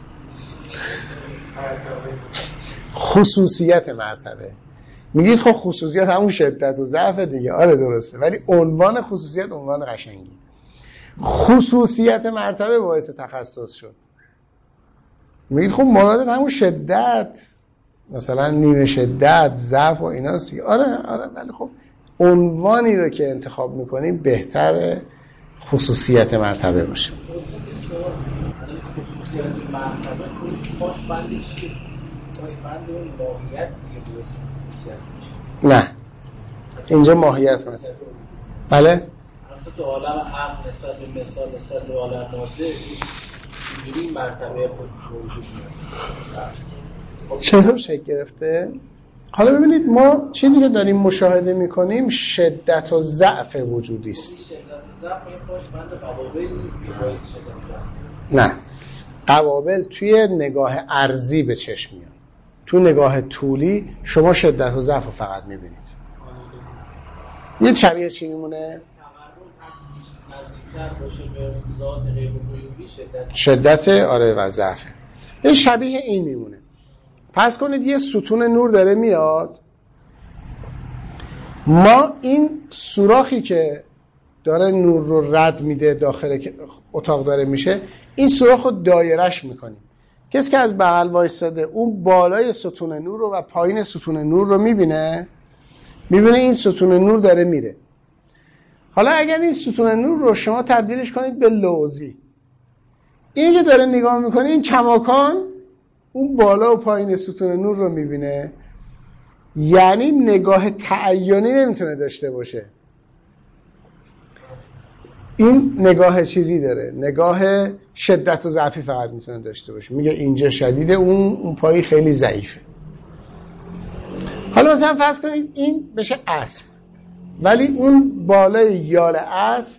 خصوصیت مرتبه میگید خب خصوصیت همون شدت و ضعف دیگه. آره درسته، ولی عنوان خصوصیت عنوان قشنگی. خصوصیت مرتبه باعث تخصص شد. میگید خب مرادت همون شدت، مثلا نیمه شدت، ضعف و اینا است. آره ولی خب عنوانی رو که انتخاب میکنیم بهتر خصوصیت مرتبه باشه. خصوصیت مرتبه باش بندش که باش بند اون ماهیت دیگه درست نه اینجا ماهیت مثلا بله البته تو عالم عقل نسبت به مثال نسبت به عالم ماده اینجوری مرتبه خود موجود میاد. چطور شکل گرفته؟ حالا ببینید ما چیزی که داریم مشاهده میکنیم شدت و ضعف وجودی است. شدت و ضعف پشتبند قوابل نیست که باعث شدت و نه، قوابل توی نگاه عرضی به چشم میاد. تو نگاه طولی شما شدت و ضعف رو فقط میبینید. یه شبیه چی میمونه؟ نزدیکتر باشه به ذات غیر غیوبی شدت آره و ضعف. این شبیه این میمونه. پس کنید یه ستون نور داره میاد، ما این سوراخی که داره نور رو رد میده داخل اتاق داره میشه، این سوراخ رو دایرش میکنیم. کسی که از بغل وایساده اون بالای ستون نور رو و پایین ستون نور رو میبینه این ستون نور داره میره. حالا اگر این ستون نور رو شما تبدیلش کنید به لوزی، این که داره نگاه میکنه این کماکان اون بالا و پایین ستون نور رو میبینه، یعنی نگاه تعینی نمیتونه داشته باشه. این نگاه چیزی داره، نگاه شدت و ضعفی فقط میتونه داشته باشه. میگه اینجا شدیده، اون پایی خیلی ضعیفه. حالا مثلا فرض کنید این بشه اسب، ولی اون بالای یال اسب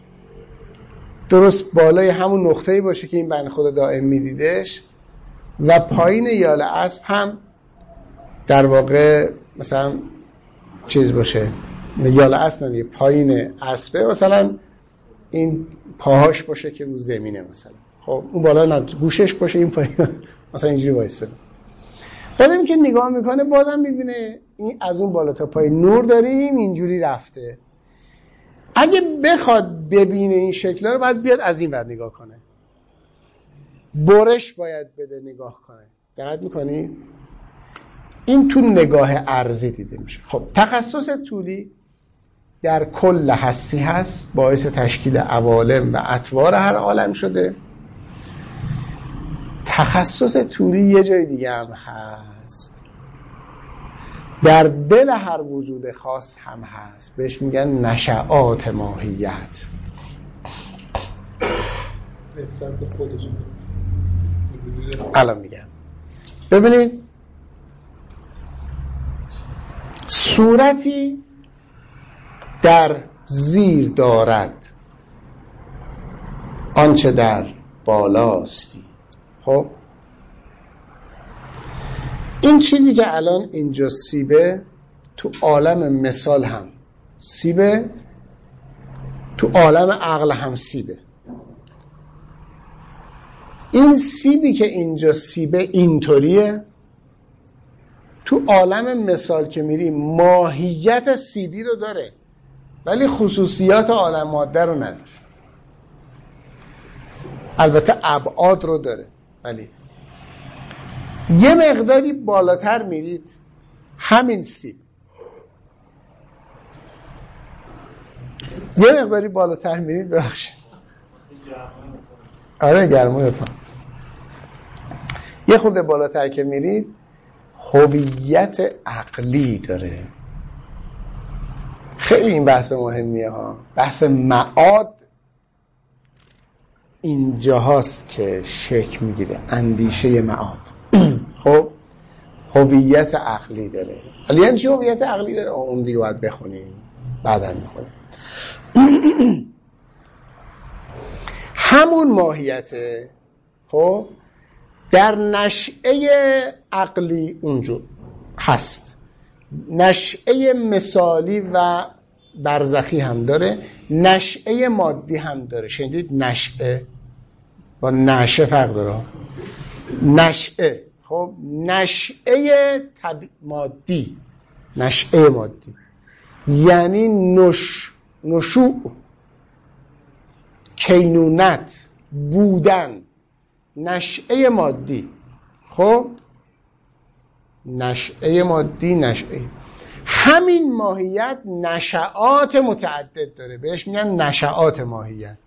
درست بالای همون نقطه‌ای باشه که این بنده خدا دائم میدیدش و پایین یال اسب هم در واقع مثلا چیز باشه، یال اسب نمیگه، پایین اسبه مثلا این پاهاش باشه که رو زمینه مثلا، خب اون بالا نه گوشش باشه، این پایین مثلا اینجوری وایساده. بعدم که نگاه میکنه بازم میبینه این از اون بالا تا پایین نور داریم اینجوری رفته. اگه بخواد ببینه این شکل رو باید بیاد از این ور نگاه کنه، برش باید بده نگاه کنه. دقت میکنی؟ این تو نگاه عرضی دیده میشه. خب تخصص طولی در کل هستی هست، باعث تشکیل عوالم و اطوار هر عالم شده. تخصص طولی یه جای دیگه هم هست، در دل هر وجود خاص هم هست، بهش میگن نشعات ماهیت. الان میگم ببینید، صورتی در زیر دارد آنچه در بالاستی. خب این چیزی که الان اینجا سیبه تو عالم مثال هم سیبه، تو عالم عقل هم سیبه. این سیبی که اینجا سیبه اینطوریه، تو عالم مثال که میری ماهیت سیبی رو داره ولی خصوصیات عالم ماده رو نداره. البته ابعاد رو داره، ولی یه مقداری بالاتر میرید همین سیب، یه مقداری بالاتر میرید ببخشید آره گرمایتون، یه خورده بالاتر که میرید هویت عقلی داره. خیلی این بحث مهمیه ها، بحث معاد اینجا هاست که شکل میگیره، اندیشه معاد. خب هویت عقلی داره. ولی یعنی چی هویت عقلی داره؟ اون دیگه باید بخونیم، بعدا میخونیم. همون ماهیته خب در نشعه عقلی اونجا هست، نشعه مثالی و برزخی هم داره، نشعه مادی هم داره. شنیدید نشعه با نشه فرق داره؟ نشعه خب نشعه مادی، نشعه مادی یعنی نشوع، کینونت، بودن، نشعه مادی. خب نشعه مادی، نشعه همین ماهیت نشعات متعدد داره، بهش میگن نشعات ماهیت.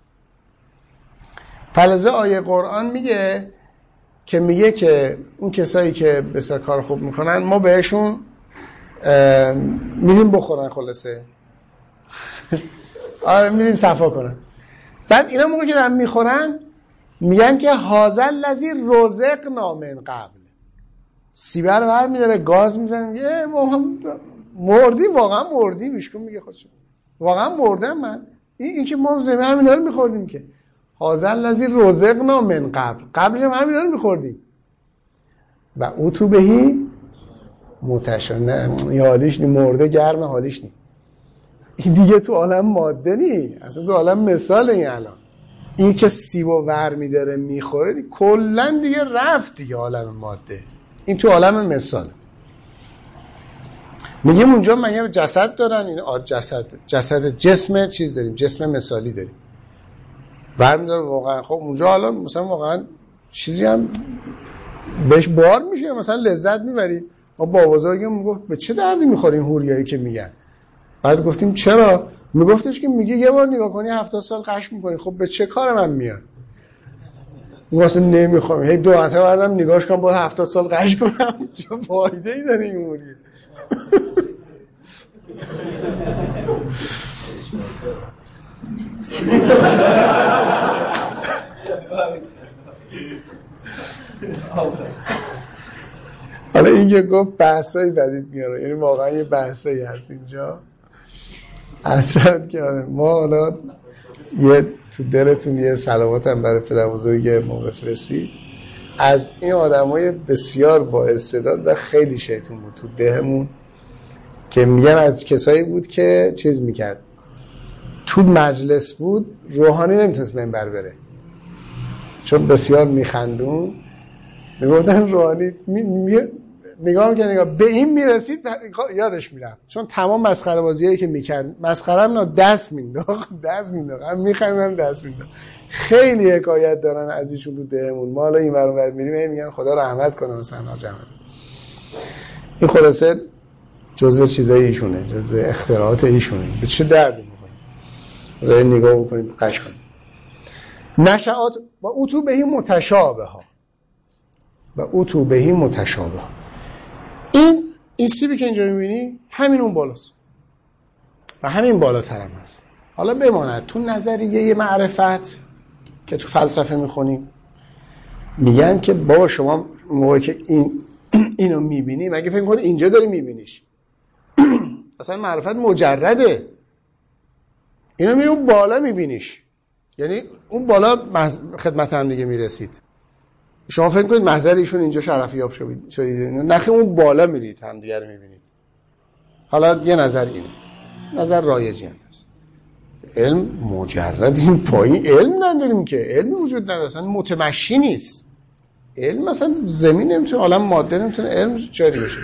فلذا آیه قرآن میگه که اون کسایی که بسیار کار خوب میکنن ما بهشون میدیم بخورن، خلاصه میدیم صفا کنن. بعد اینا موقع که دارن میخورن میگن که هذا الذی رزقنا من قبل، سیبه رو برمی‌داره گاز میزنه، مردی، واقعا مردی. میشکون میگه خودش واقعا مردم من. این که ما زمین همینا رو میخوردیم که هذا الذی رزقنا من قبل هم همینا رو میخوردیم. و او تو بهی متشانه حالیش نی، مرده گرم حالیش نی. این دیگه تو عالم ماده نی، اصلا تو عالم مثال. این الان این که سیبو ور میداره میخوره کلا دیگه رفت دیگه عالم ماده. این تو عالم مثال. میگیم اونجا مگه جسد دارن؟ این جسد جسم چیز داریم، جسم مثالی داریم ور میداره واقعا. خب اونجا حالا مثلا واقعا چیزی هم بهش بار میشه، مثلا لذت میبریم. ما با بزرگم میگفت به چه دردی میخوره این هوریایی که میگن؟ بعد گفتیم چرا؟ میگفتش که میگه یه بار نگاه کنی 70 سال قش میکنی. خب به چه کار من میاد؟ واسه نمیخوام هی 2 هفته بعدم نگاهش کنم با 70 سال قش کنم. چه فایده ای داره این هوریه؟ حالا این که گفت بحثایی بدید میاره، یعنی واقعا یه بحثایی هست اینجا اصلا که ما حالا یه تو دلتون یه صلوات هم برای پدر بزرگ ما بفرستید. از این آدمای بسیار با استعداد و خیلی شیطون بود تو دهمون که میگن از کسایی بود که چیز میکرد تو مجلس بود روحانی نمیتونست منبر بره چون بسیار میخندون. میگفتن روحانی نگاه میکنه به این میرسید یادش میرفت، چون تمام مسخره بازیایی که میکرد مسخره هم دست مینداخت هم میخندن دست مینداخت. خیلی حکایت دارن از ایشون تو دهمون. ما حالا این ور اون ور میریم میگن خدا رحمت کنه مثلا جمع. این خلاصه جزء چیزای ایشونه، جزء اختراعات ایشونه. به چه دردی میخوره؟ بذارید نگاه بکنید قش کنید. نشعات و اتو بهی متشابه ها و اتو بهی متشابه ها. این سیبی که اینجا میبینی همین اون بالاست و همین بالاتر هم هست. حالا بماند تو نظریه معرفت که تو فلسفه میخونیم میگن که بابا شما موقعی که اینو میبینی مگه فکر کنی اینجا داری میبینیش؟ اصلا معرفت مجرده. اینو میری اون بالا میبینیش، یعنی اون بالا خدمت هم دیگه میرسید. شما فکر کنید محضر ایشون اینجا شرفیاب شدید، نخی اون بالا میرید هم دیگه رو میبینید. حالا یه نظر اینه، نظر رایجی هم هست. علم مجرد این پایین علم نداریم که، علم وجود نداره، اصلا متمشی نیست. علم مثلا زمین نمیتونه، عالم ماده نمیتونه علم جاری بشه.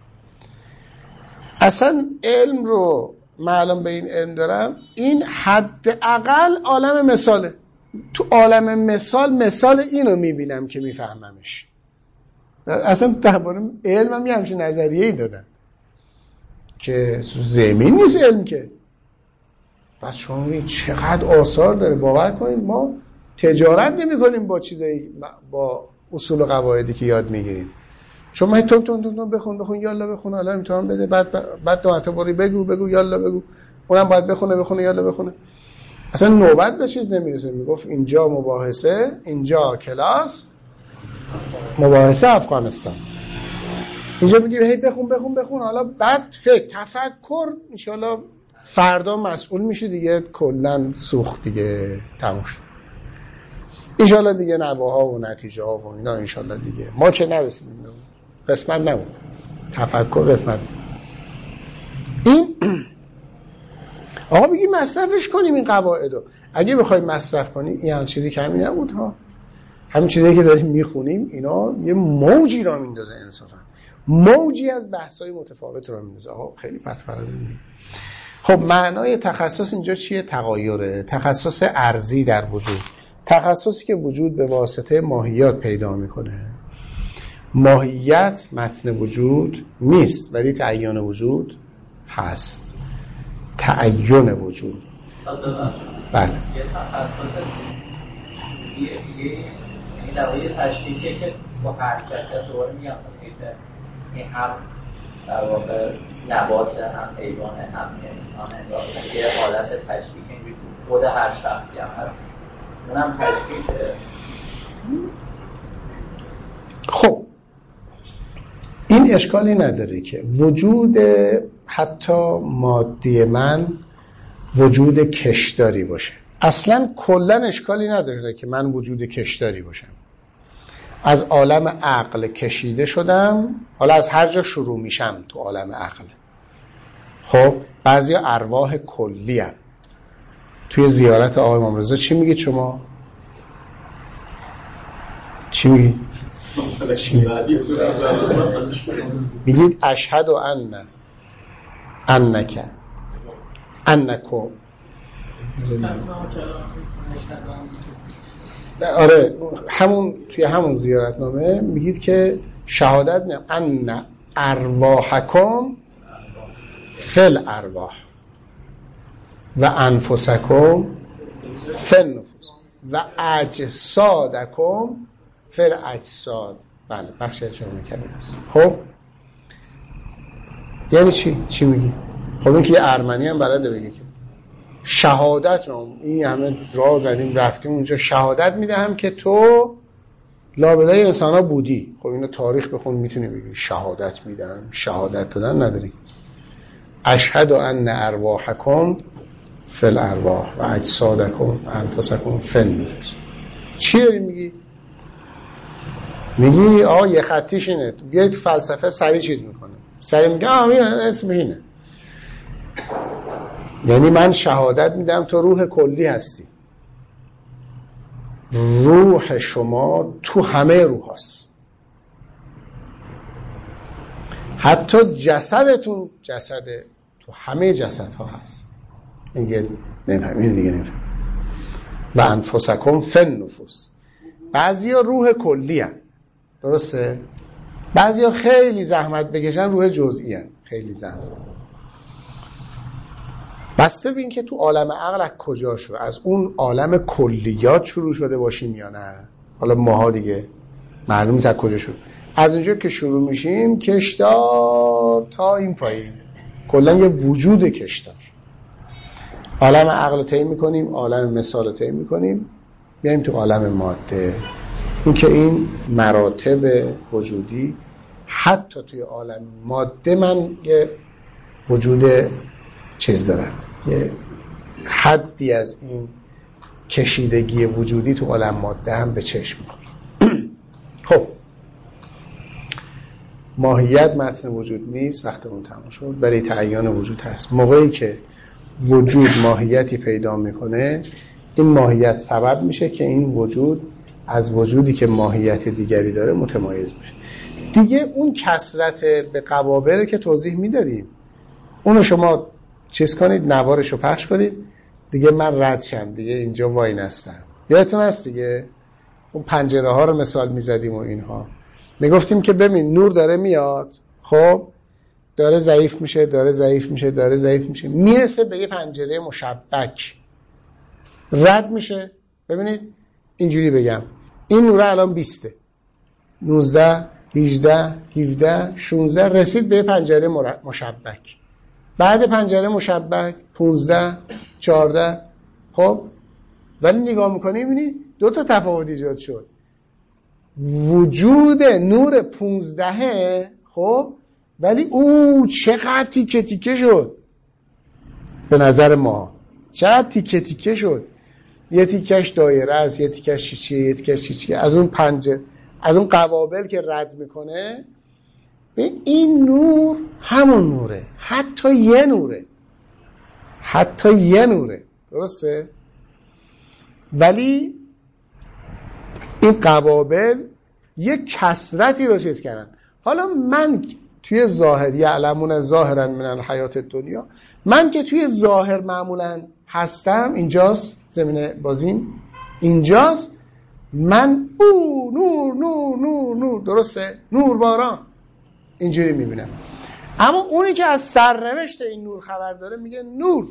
اصلا علم رو معلوم به این علم دارم، این حداقل عالم مثاله. تو عالم مثال اینو میبینم که میفهممش. اصلا درباره علم هم یه همچین نظریه‌ای دادن که زمین نیست علم که. بعد شما میبینید چقدر آثار داره. باور کنید ما تجارت نمی کنیم با چیزایی، با اصول و قواعدی که یاد میگیریم. چون من تون بخون یالا بخون، حالا امتحان بده، بعد 2 مرتبه بگو یالا بگو، اونم باید بخونه یالا بخونه. اصلا نوبت به چیز نمیرسه. میگفت اینجا مباحثه، اینجا کلاس، مباحثه افغانستان. اینجا میگه هی بخون، حالا بعد فکر تفکر انشالله فردا مسئول میشه دیگه، کلن سوخت دیگه، تموم شد انشالله دیگه. نواها و نتیجه ها و اینا انشالله دیگه ما که نرسیدیم، قسمت نبود تفکر، قسمت این آقا بگی مصرفش کنیم این قواعدو. اگه بخوای مصرف کنی این چیزی کمی نبود ها. همین چیزی که داریم میخونیم اینا یه موجی را میندازه انصافا، موجی از بحث‌های متفاوت را میندازه. آقا خیلی پرت‌پرده. خب معنای تخصص اینجا چیه؟ تغایره، تخصص ارضی در وجود، تخصصی که وجود به واسطه ماهیات پیدا میکنه. ماهیت متن وجود نیست ولی تعیین وجود هست. تعیین وجود بله. یه تخصص این در واقع تشکیلیه که با هر کسی دوباره میگم این هم در واقع نبات، هم حیوان، هم انسان، یه حالت تشکیل اینجوری خود هر شخصی هم هست، اونم تشکیله. خب این اشکالی نداره که وجود حتی مادی من وجود کشداری باشه. اصلا کلا اشکالی نداره که من وجود کشداری باشم. از عالم عقل کشیده شدم، حالا از هر جا شروع میشم تو عالم عقل. خب بعضی ارواح کلی هستند. توی زیارت آقای امام رضا چی میگید شما؟ چی میگید؟ میگید اشهد انکم آره همون توی همون زیارتنامه میگید که شهادت میدم ان ارواحکم فی الارواح و انفسکم فی النفوس و اجسادکم فی الاجساد. بله بخش چه میکنه هست. خب یعنی چی میگی؟ خب این که یه ارمنی هم بلده بگه که شهادت این همه راه زدیم رفتیم اونجا شهادت میدهم که تو لابلای انسان ها بودی. خب اینو تاریخ بخون میتونی بگی شهادت میدم. شهادت دادن نداری. اشهد ان ارواحکم فی الارواح و اجسادکم انفسکم فی النفوس. چی داری میگی؟ میگی یه خطیش اینه. بیایی تو فلسفه سری چیز میکنه، سری میگه این اسم اینه. یعنی من شهادت میدم تو روح کلی هستی. روح شما تو همه روح هست. حتی جسدتون تو همه جسد ها هست. این دیگه نمیفهم. و انفسکم فی النفوس. بعضی ها روح کلی هست، درسته؟ بعضی ها خیلی زحمت بکشن روح جزئی هست. خیلی زحمت بسته به این که تو عالم عقل از کجا شد، از اون عالم کلیات شروع شده باشیم یا نه. حالا ماها دیگه معلوم نیست از کجا شد. از اونجا که شروع میشیم کشدار تا این پایین کلا یه وجود کشدار. عالم عقل رو طی میکنیم، عالم مثال رو طی میکنیم، بیایم تو عالم ماده. این که این مراتب وجودی حتی توی عالم ماده من یه وجود چیز دارم، یه حدی از این کشیدگی وجودی تو عالم ماده هم به چشم میخوره. خب ماهیت متن وجود نیست، وقتمون تمام شد، ولی تعیین وجود هست. موقعی که وجود ماهیتی پیدا میکنه، این ماهیت سبب میشه که این وجود از وجودی که ماهیت دیگری داره متمایز میشه. دیگه اون کثرت به قوابل که توضیح میدادیم، اونو شما چیز کنید، نوارشو پخش کنید، دیگه من رد شم، دیگه اینجا وای نستم. یادتون هست دیگه اون پنجره ها رو مثال میزدیم و اینها میگفتیم که ببین نور داره میاد، خب داره ضعیف میشه، میرسه به یه پنجره مشبک، رد میشه. ببینید اینجوری بگم، این نور الان 20، 19، 18، 17، 16 رسید به پنجره مشبک. بعد پنجره مشبک 15، 14. خب ولی نگاه میکنی میبینی دو تا تفاوت ایجاد شد. وجود نور 15، خب ولی او چقدر تیکه تیکه شد به نظر ما، چقدر تیکه تیکه شد. یه تیکش دایره است، یه تیکش شیشه، یه تیکش چیچیه. از اون پنجره، از اون قوابل که رد میکنه، به این نور همون نوره، حتی یه نوره، درسته؟ ولی این قوابل یه کثرتی رو چیز کردن. حالا من توی ظاهر یعلمون ظاهرا من الحیات الدنیا، من که توی ظاهر معمولا هستم، اینجاست زمین بازیم، اینجاست، من نور درسته؟ نور باران اینجوری میبینم. اما اونی که از سرنوشت این نور خبر داره میگه نور.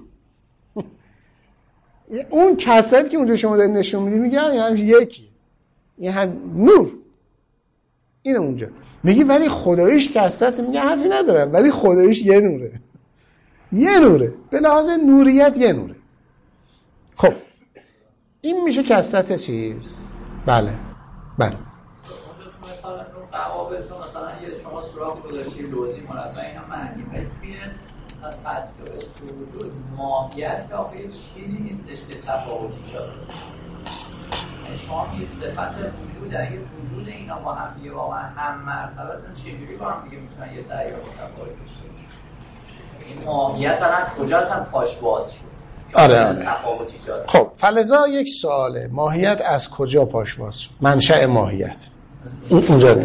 اون کثرتی که اونجا شما دارید نشون میدید میگه همین یکی، این هم نور. اینه اونجا میگی ولی خداییش کثرت، میگه حرفی ندارم، ولی خداییش یه نوره، به لحاظ نوریت یه نوره. خب این میشه کثرت چیز. بله مثلا اون قوابل تو مثلا یه شما سوراخ گذاشتی لوزی مربع اینا معنی ولی توی مثلا تطبیقش تو وجود ماهیت که آخه چیزی نیستش که تفاوتی ایجاد کنه. یعنی شما این صفت وجود اگه وجود اینا با هم دیگه واقعا هم مرتبه هستن چجوری با هم دیگه میتونن یه تغییر متفاوت بشه؟ این ماهیت الان کجا اصلا پاش باز شد؟ آره. تفاوت ایجاد. خب فلزا یک سواله، ماهیت از کجا پاش باز شد؟ منشأ ماهیت اونجا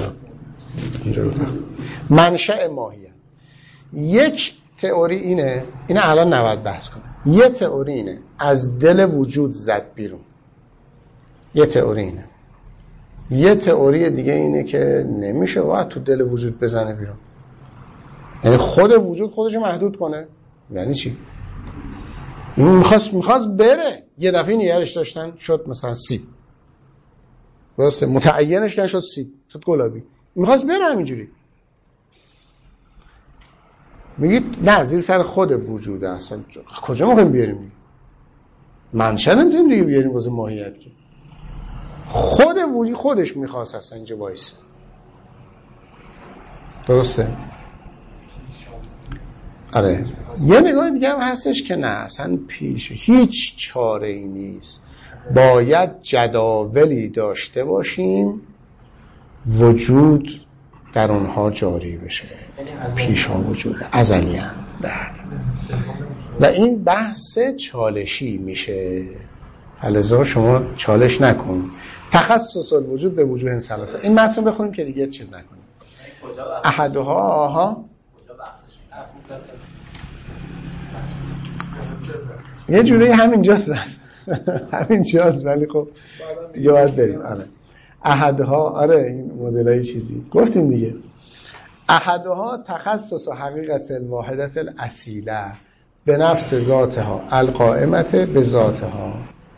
منشأ ماهیت. یک تئوری اینه الان نباید بحث کنم. یه تئوری اینه از دل وجود زد بیرون، یه تئوری اینه. یه تئوری دیگه اینه که نمیشه باید تو دل وجود بزنه بیرون، یعنی خود وجود خودشو محدود کنه. یعنی چی؟ این میخواست بره، یه دفعه نگرش داشتن شد مثلا سیب، درسته؟ متعینش نشد سیب، شد گلابی. میخواست بره همینجوری. میگید نه، زیر سر خود وجوده اصلا. کجا میخوایم بیاریم؟ منشأ نمیتونیم دیگه بیاریم واسه ماهیت که خود وجود خودش میخواست اصلا اینجا وایسه. درسته؟ آره. یه نگاه دیگه هم هستش که نه اصلا پیش هیچ چاره ای نیست، باید جداولی داشته باشیم وجود در اونها جاری بشه، پیشا وجود ازلی هم و این بحث چالشی میشه. لذا شما چالش نکن. تخصص الوجود به وجوه ثلاثه. این متن بخونیم که دیگه چیز نکنیم. احدها یه جوری همینجاست همینجاست، ولی خب دیگه باید بریم. آره احدها، آره این مدلای چیزی گفتیم دیگه. احدها تخصص و حقیقت الواحدت الاصیله به نفس ذاتها القائمت به ذاتها.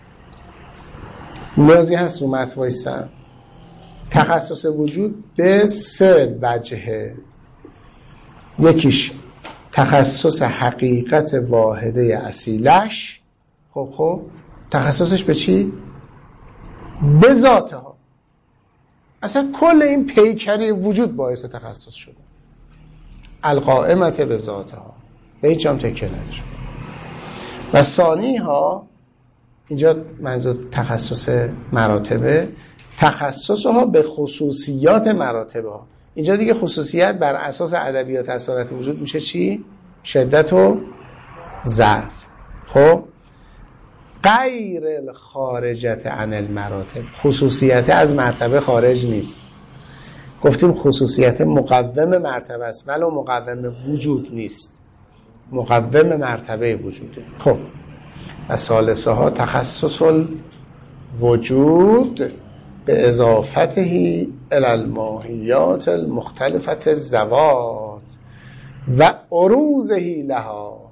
نیازی هست رو متن وایسم. تخصص وجود به 3 وجهه. یکیش تخصص حقیقت واحده اصیلش. خب تخصصش به چی؟ به ذاتها. اصلا کل این پیکری وجود باعث تخصص شده. القائمت به ذاتها، به هیچ جام تکیه نداره. و ثانی ها، اینجا منظور تخصص مراتبه، تخصصها به خصوصیات مراتبه ها. اینجا دیگه خصوصیت بر اساس ادبیات اصالت وجود میشه چی؟ شدت و ضعف. خب غیر الخارجت عن المراتب، خصوصیت از مرتبه خارج نیست. گفتیم خصوصیت مقوم مرتبه است ولو مقوم وجود نیست، مقوم مرتبه وجوده. خب و ثالثه ها تخصص الوجود به اضافته الی الماهیات المختلفت الذوات و عروضه لها،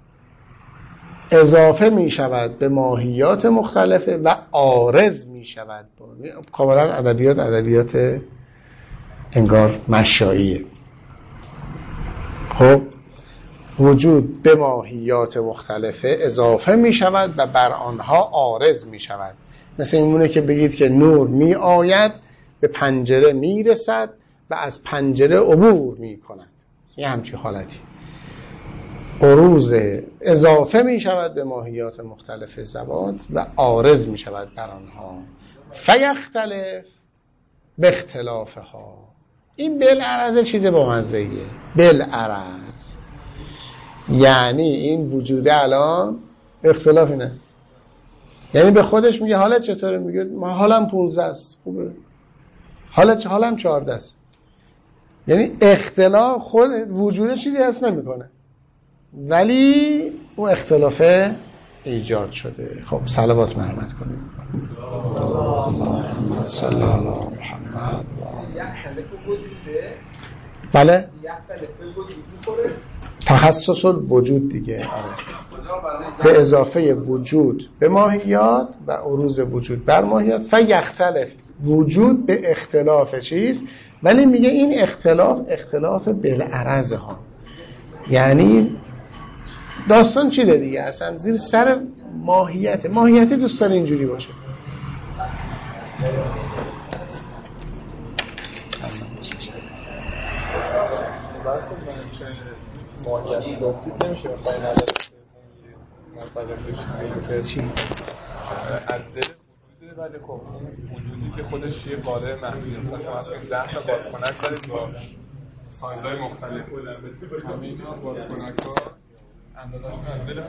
اضافه می شود به ماهیات مختلفه و عارض می شود. کاملا ادبیات انگار مشاییه. خب وجود به ماهیات مختلفه اضافه می شود و بر آنها عارض می شود. مثل اینمونه که بگید که نور می آید به پنجره می رسد و از پنجره عبور می کند. یه همچی حالتی. عروض اضافه می شود به ماهیات مختلف ذوات و عارض می شود بر آنها. فیختلف به اختلافها. این بالعرض چیز با مزهیه. بالعرض یعنی این وجوده الان اختلاف اینه، یعنی به خودش میگه حالت چطوره؟ میگه ما حالم 15 است، خوبه. حالم 14 است. یعنی اختلاف خود وجوده چیزی هست نمیکنه، ولی اون اختلافه ایجاد شده. خب صلوات مرحمت کنیم. اللهم صل علی محمد. بله تخصص الوجود دیگه. آره. به اضافه وجود به ماهیات و عروض وجود بر ماهیات. فیختلف وجود به اختلاف چیز، ولی میگه این اختلاف بالعرض ها، یعنی داستان چیه دیگه، اصلا زیر سر ماهیت دوست داره اینجوری باشه. بحث ماهیتی گفتید نمیشه مثلا این عدد منطقه بشید چی؟ از دل وجوده، ولی خب اون وجودی که خودش یه باله محدوده، مثلا فرض کنید 10 تا بادکنک دارید با سایزهای مختلف. همه اینا بادکنک‌ها اندازه‌شون از دل